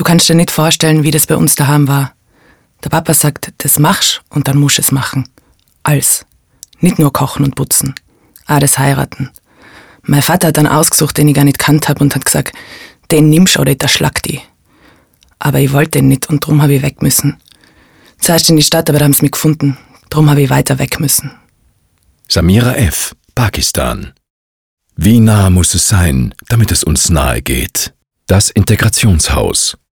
Du kannst dir nicht vorstellen, wie das bei uns daheim war. Der Papa sagt, das machst und dann musst du es machen. Alles. Nicht nur kochen und putzen. Auch das Heiraten. Mein Vater hat einen ausgesucht, den ich gar nicht kannt habe und hat gesagt, den nimmst oder der schlagt die. Aber ich wollte den nicht und darum habe ich weg müssen. Zuerst in die Stadt, aber da haben sie mich gefunden. Darum habe ich weiter weg müssen. Samira F., Pakistan. Wie nah muss es sein, damit es uns nahe geht? Das Integrationshaus.